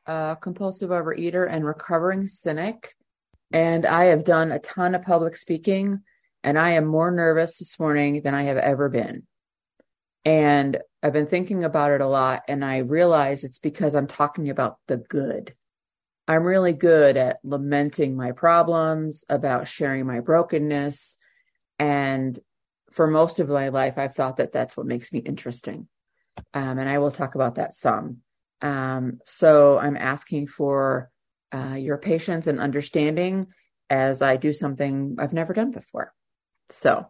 a compulsive overeater and recovering cynic, and I have done a ton of public speaking, and I am more nervous this morning than I have ever been. And I've been thinking about it a lot, and I realize it's because I'm talking about the good. I'm really good at lamenting my problems, about sharing my brokenness. And for most of my life, I've thought that that's what makes me interesting. And I will talk about that some. So I'm asking for your patience and understanding as I do something I've never done before. So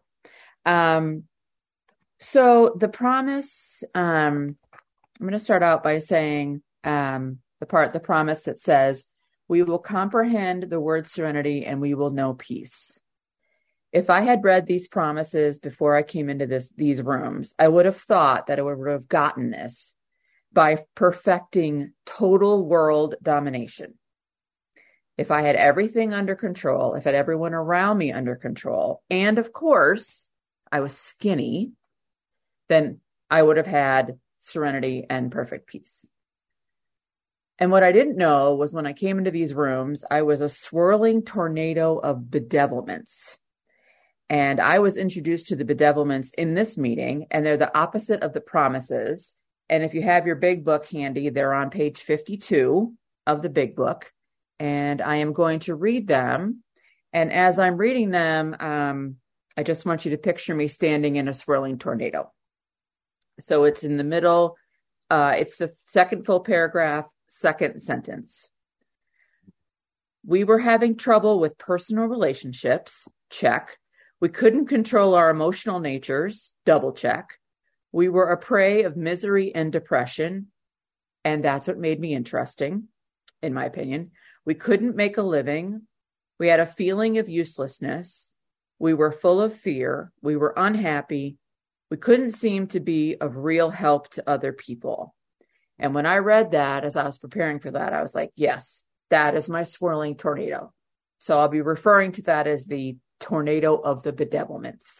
the promise, I'm going to start out by saying the promise that says, we will comprehend the word serenity and we will know peace. If I had read these promises before I came into these rooms, I would have thought that I would have gotten this by perfecting total world domination. If I had everything under control, if I had everyone around me under control, and of course, I was skinny, then I would have had serenity and perfect peace. And what I didn't know was when I came into these rooms, I was a swirling tornado of bedevilments. And I was introduced to the bedevilments in this meeting, and they're the opposite of the promises. And if you have your big book handy, they're on page 52 of the big book. And I am going to read them. And as I'm reading them, I just want you to picture me standing in a swirling tornado. So it's in the middle. It's the second full paragraph, second sentence. We were having trouble with personal relationships, check. We couldn't control our emotional natures, double check. We were a prey of misery and depression, and that's what made me interesting, in my opinion. We couldn't make a living. We had a feeling of uselessness. We were full of fear. We were unhappy. We couldn't seem to be of real help to other people. And when I read that, as I was preparing for that, I was like, yes, that is my swirling tornado. So I'll be referring to that as the tornado of the bedevilments.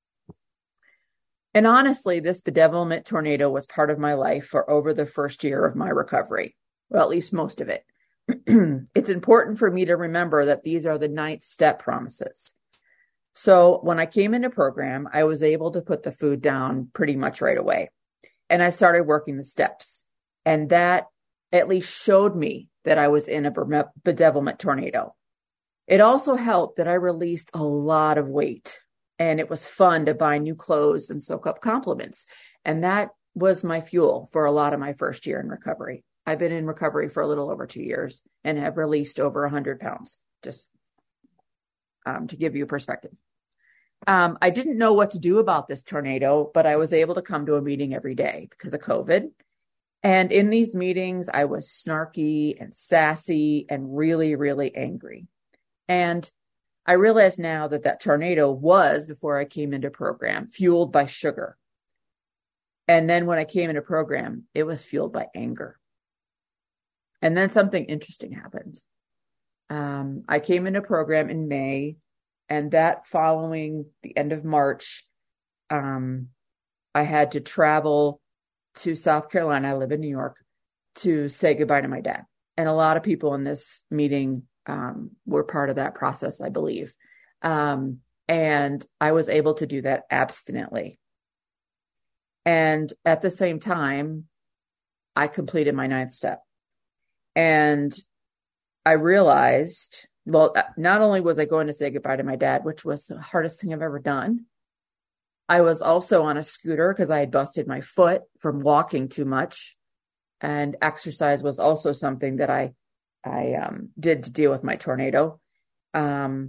And honestly, this bedevilment tornado was part of my life for over the first year of my recovery. Well, at least most of it. It's important for me to remember that these are the 9th step promises. So when I came into program, I was able to put the food down pretty much right away. And I started working the steps. And that at least showed me that I was in a bedevilment tornado. It also helped that I released a lot of weight, and it was fun to buy new clothes and soak up compliments. And that was my fuel for a lot of my first year in recovery. I've been in recovery for a little over 2 years and have released over 100 pounds, just to give you a perspective. I didn't know what to do about this tornado, but I was able to come to a meeting every day because of COVID. And in these meetings, I was snarky and sassy and really, really angry. And I realize now that that tornado was, before I came into program, fueled by sugar. And then when I came into program, it was fueled by anger. And then something interesting happened. I came into program in May, and that following the end of March, I had to travel to South Carolina. I live in New York, to say goodbye to my dad. And a lot of people in this meeting were part of that process, I believe. And I was able to do that abstinently. And at the same time, I completed my 9th step. And I realized, well, not only was I going to say goodbye to my dad, which was the hardest thing I've ever done, I was also on a scooter because I had busted my foot from walking too much. And exercise was also something that I did to deal with my tornado. I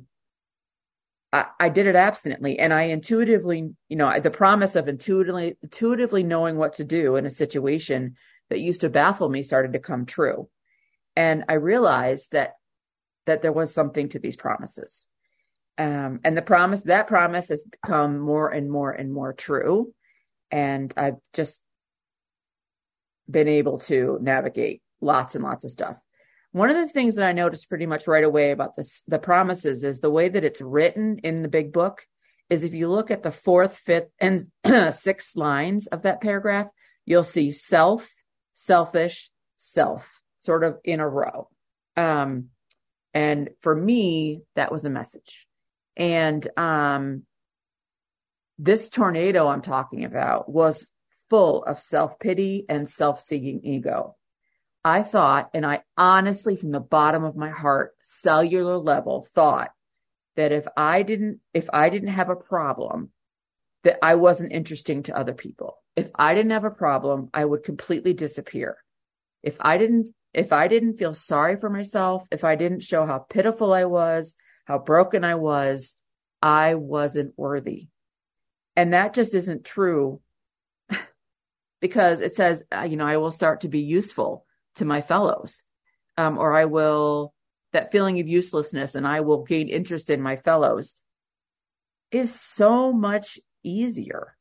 did it abstinently, and I intuitively, the promise of intuitively knowing what to do in a situation that used to baffle me started to come true. And I realized that there was something to these promises. And that promise has become more and more and more true. And I've just been able to navigate lots and lots of stuff. One of the things that I noticed pretty much right away about the promises is the way that it's written in the big book is if you look at the 4th, 5th, and 6th lines of that paragraph, you'll see self, selfish, self. sort of in a row. And for me, that was a message. And this tornado I'm talking about was full of self-pity and self-seeking ego. I thought, and I honestly, from the bottom of my heart, cellular level, thought that if I didn't have a problem, that I wasn't interesting to other people. If I didn't have a problem, I would completely disappear. If I didn't feel sorry for myself, if I didn't show how pitiful I was, how broken I wasn't worthy. And that just isn't true, because it says, I will start to be useful to my fellows, or I will, that feeling of uselessness, and I will gain interest in my fellows, is so much easier.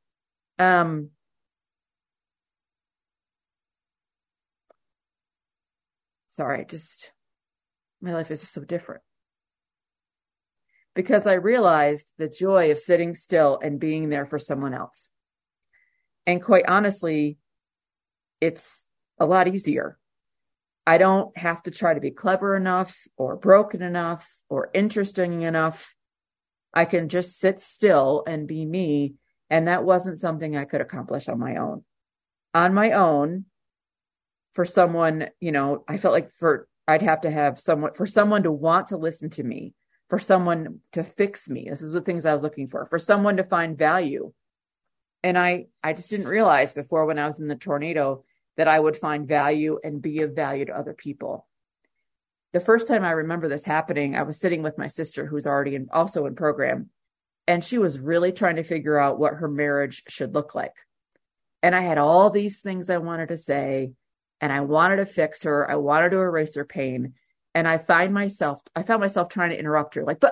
Sorry, my life is just so different. Because I realized the joy of sitting still and being there for someone else. And quite honestly, it's a lot easier. I don't have to try to be clever enough or broken enough or interesting enough. I can just sit still and be me. And that wasn't something I could accomplish on my own. On my own, for someone, I felt like I'd have to have someone to want to listen to me, for someone to fix me. This is the things I was looking for someone to find value. And I just didn't realize before, when I was in the tornado, that I would find value and be of value to other people. The first time I remember this happening, I was sitting with my sister, who's already also in program, and she was really trying to figure out what her marriage should look like. And I had all these things I wanted to say, and I wanted to fix her. I wanted to erase her pain. And I found myself trying to interrupt her, like,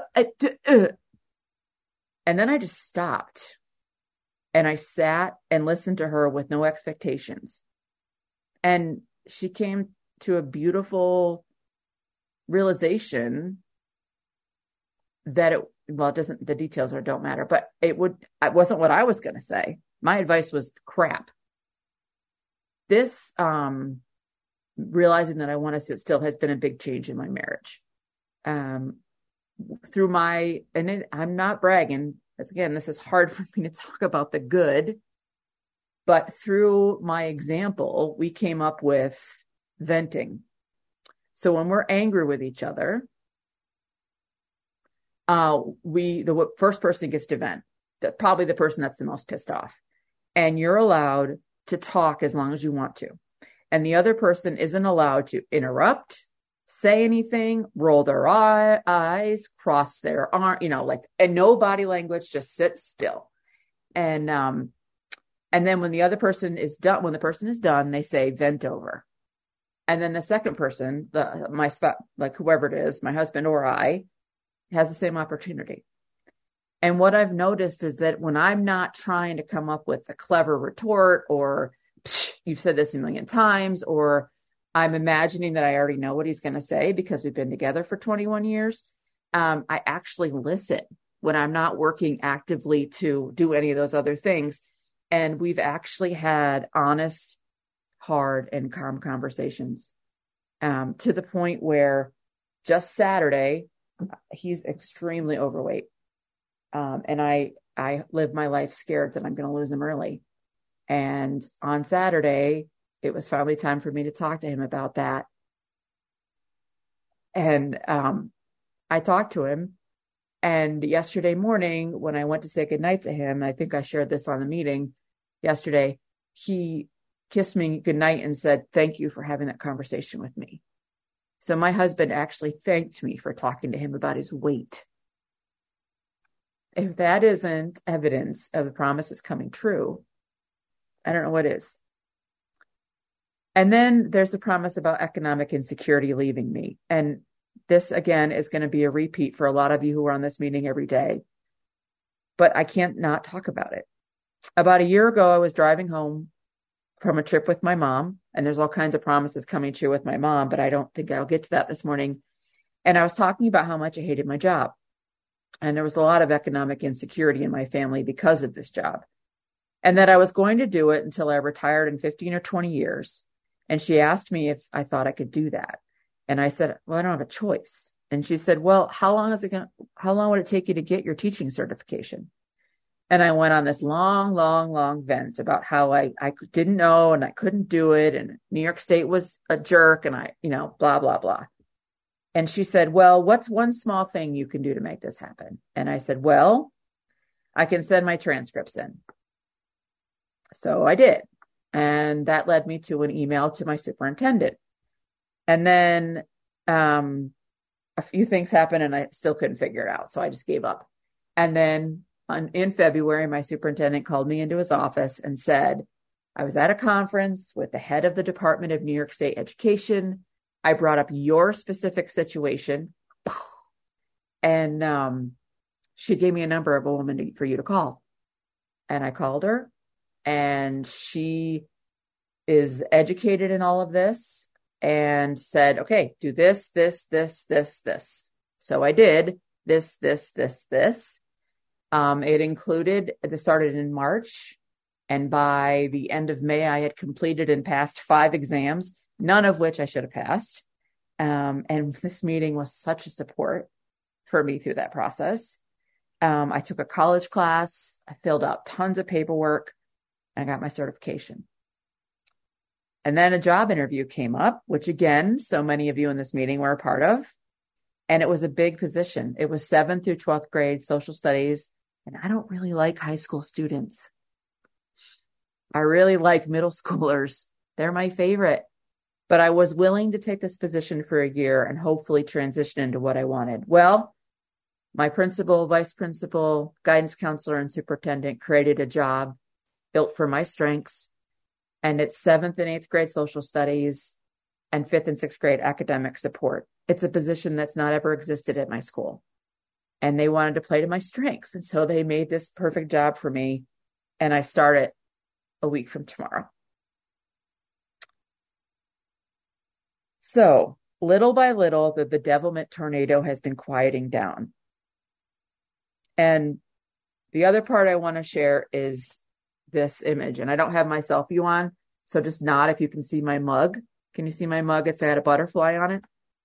and then I just stopped, and I sat and listened to her with no expectations. And she came to a beautiful realization that the details don't matter, but it wasn't what I was going to say. My advice was crap. This, realizing that I want to sit still has been a big change in my marriage. I'm not bragging, because again, this is hard for me to talk about the good, but through my example, we came up with venting. So when we're angry with each other, the first person gets to vent, probably the person that's the most pissed off. And you're allowed to talk as long as you want to. And the other person isn't allowed to interrupt, say anything, roll their eyes, cross their arm, and no body language, just sit still. And then when the person is done, they say vent over. And then the second person, my spouse, like whoever it is, my husband or I, has the same opportunity. And what I've noticed is that when I'm not trying to come up with a clever retort, or you've said this a million times, or I'm imagining that I already know what he's going to say because we've been together for 21 years, I actually listen when I'm not working actively to do any of those other things. And we've actually had honest, hard, and calm conversations, to the point where just Saturday, he's extremely overweight. And I live my life scared that I'm going to lose him early. And on Saturday, it was finally time for me to talk to him about that. And I talked to him. And yesterday morning, when I went to say goodnight to him, I think I shared this on the meeting yesterday, he kissed me goodnight and said, "Thank you for having that conversation with me." So my husband actually thanked me for talking to him about his weight. If that isn't evidence of the promises coming true, I don't know what is. And then there's the promise about economic insecurity leaving me. And this, again, is going to be a repeat for a lot of you who are on this meeting every day. But I can't not talk about it. About a year ago, I was driving home from a trip with my mom, and there's all kinds of promises coming true with my mom, but I don't think I'll get to that this morning. And I was talking about how much I hated my job. And there was a lot of economic insecurity in my family because of this job. And that I was going to do it until I retired in 15 or 20 years. And she asked me if I thought I could do that. And I said, well, I don't have a choice. And she said, well, how long would it take you to get your teaching certification? And I went on this long vent about how I didn't know and I couldn't do it. And New York State was a jerk and blah, blah, blah. And she said, well, what's one small thing you can do to make this happen? And I said, well, I can send my transcripts in. So I did. And that led me to an email to my superintendent. And then a few things happened and I still couldn't figure it out. So I just gave up. And then in February, my superintendent called me into his office and said, I was at a conference with the head of the Department of New York State Education. I brought up your specific situation. And she gave me a number of a woman for you to call. And I called her, and she is educated in all of this and said, okay, do this. So I did this. It started in March. And by the end of May, I had completed and passed 5 exams, none of which I should have passed. And this meeting was such a support for me through that process. I took a college class. I filled out tons of paperwork. And I got my certification. And then a job interview came up, which again, so many of you in this meeting were a part of. And it was a big position. It was 7th through 12th grade social studies. And I don't really like high school students. I really like middle schoolers. They're my favorite. But I was willing to take this position for a year and hopefully transition into what I wanted. Well, my principal, vice principal, guidance counselor, and superintendent created a job built for my strengths. And it's 7th and 8th grade social studies and 5th and 6th grade academic support. It's a position that's not ever existed at my school. And they wanted to play to my strengths. And so they made this perfect job for me. And I start it a week from tomorrow. So little by little, the bedevilment tornado has been quieting down. And the other part I want to share is this image. And I don't have my selfie on, so just nod if you can see my mug. Can you see my mug? It's got a butterfly on it.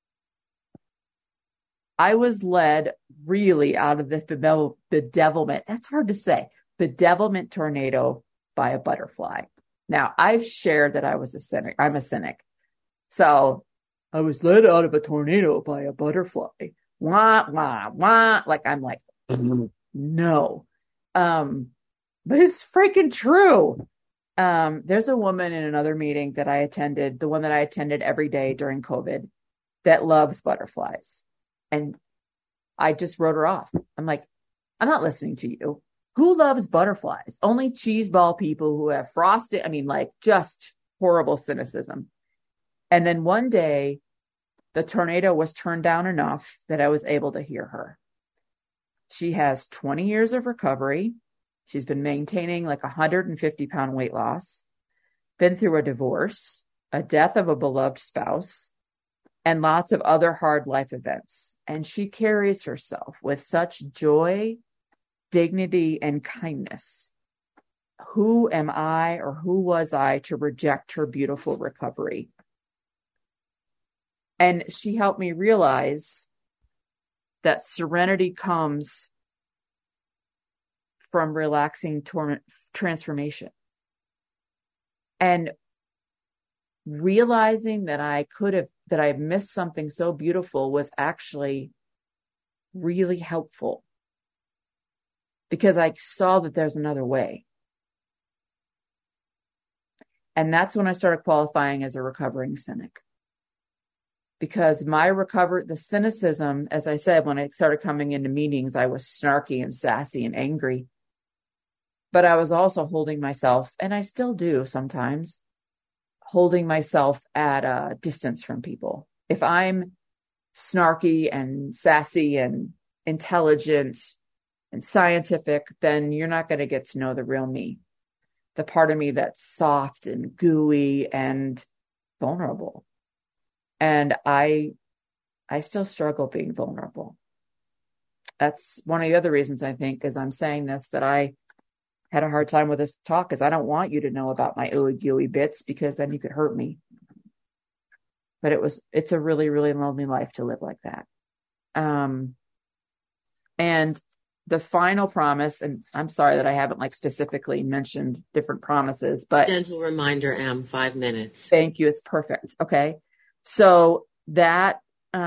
I was led really out of this bedevilment. That's hard to say. Bedevilment tornado by a butterfly. Now, I've shared that I was a cynic. I'm a cynic. So I was led out of a tornado by a butterfly. Wah, wah, wah. I'm like, no. But it's freaking true. There's a woman in another meeting that I attended, the one that I attended every day during COVID, that loves butterflies. And I just wrote her off. I'm like, I'm not listening to you. Who loves butterflies? Only cheeseball people who have frosted. Just horrible cynicism. And then one day, the tornado was turned down enough that I was able to hear her. She has 20 years of recovery. She's been maintaining 150-pound weight loss, been through a divorce, a death of a beloved spouse, and lots of other hard life events. And she carries herself with such joy, dignity, and kindness. Who am I, or who was I, to reject her beautiful recovery? And she helped me realize that serenity comes from relaxing transformation. And realizing that I missed something so beautiful was actually really helpful, because I saw that there's another way. And that's when I started qualifying as a recovering cynic. Because the cynicism, as I said, when I started coming into meetings, I was snarky and sassy and angry. But I was also holding myself, and I still do sometimes, holding myself at a distance from people. If I'm snarky and sassy and intelligent and scientific, then you're not going to get to know the real me. The part of me that's soft and gooey and vulnerable. And I still struggle being vulnerable. That's one of the other reasons, I think, as I'm saying this, that I had a hard time with this talk, is I don't want you to know about my ooey gooey bits, because then you could hurt me. but it's a really, really lonely life to live like that. And the final promise, and I'm sorry that I haven't like specifically mentioned different promises, but Gentle reminder, Em, 5 minutes. thank you. It's perfect. Okay. So that,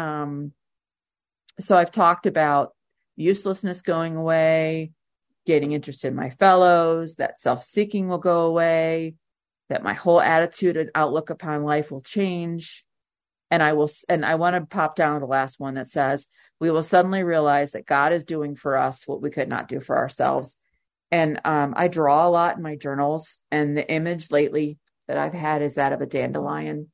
so I've talked about uselessness going away, getting interested in my fellows, that self-seeking will go away, that my whole attitude and outlook upon life will change. And I want to pop down to the last one that says, we will suddenly realize that God is doing for us what we could not do for ourselves. And I draw a lot in my journals, and the image lately that I've had is that of a dandelion.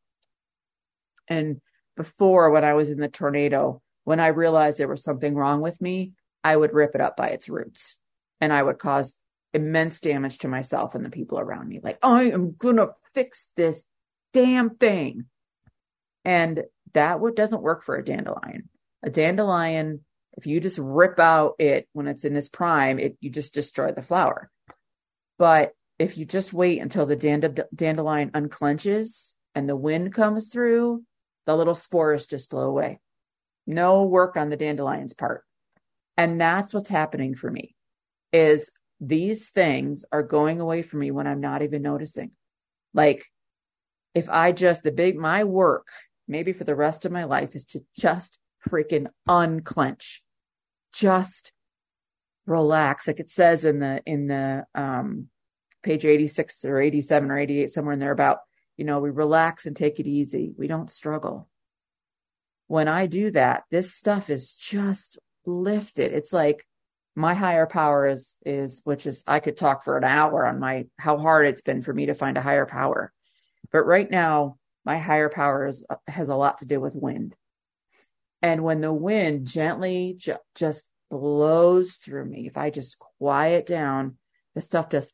And before, when I was in the tornado, when I realized there was something wrong with me, I would rip it up by its roots, and I would cause immense damage to myself and the people around me. Like, I am going to fix this damn thing. And that doesn't work for a dandelion. A dandelion, if you just rip out it when it's in its prime, you just destroy the flower. But if you just wait until the dandelion unclenches and the wind comes through, the little spores just blow away. No work on the dandelion's part. And that's what's happening for me, is these things are going away from me when I'm not even noticing. Like, if I just, my work, maybe for the rest of my life, is to just freaking unclench, just relax. Like it says in the page 86 or 87 or 88, somewhere in there, about, we relax and take it easy. We don't struggle. When I do that, this stuff is just lifted. It's like my higher power is, which is, I could talk for an hour on how hard it's been for me to find a higher power. But right now, my higher power has a lot to do with wind. And when the wind gently just blows through me, if I just quiet down, the stuff it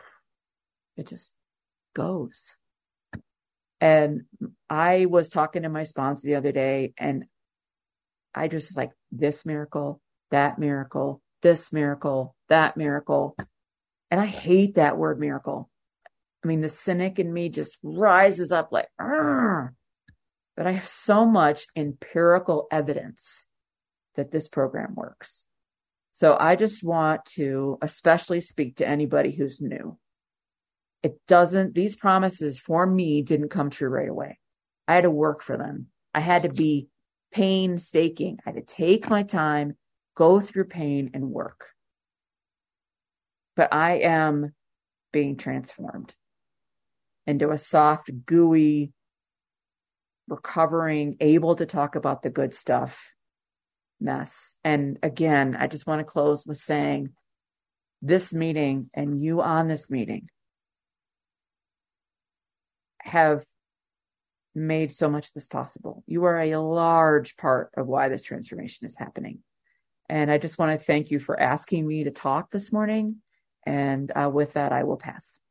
just goes. And I was talking to my sponsor the other day, and I just like, this miracle, that miracle, this miracle, that miracle. And I hate that word miracle. I mean, the cynic in me just rises up like, argh. But I have so much empirical evidence that this program works. So I just want to especially speak to anybody who's new. These promises for me didn't come true right away. I had to work for them. I had to be painstaking. I had to take my time, go through pain, and work. But I am being transformed into a soft, gooey, recovering, able to talk about the good stuff mess. And again, I just want to close with saying, this meeting and you on this meeting have made so much of this possible. You are a large part of why this transformation is happening. And I just want to thank you for asking me to talk this morning. And with that, I will pass.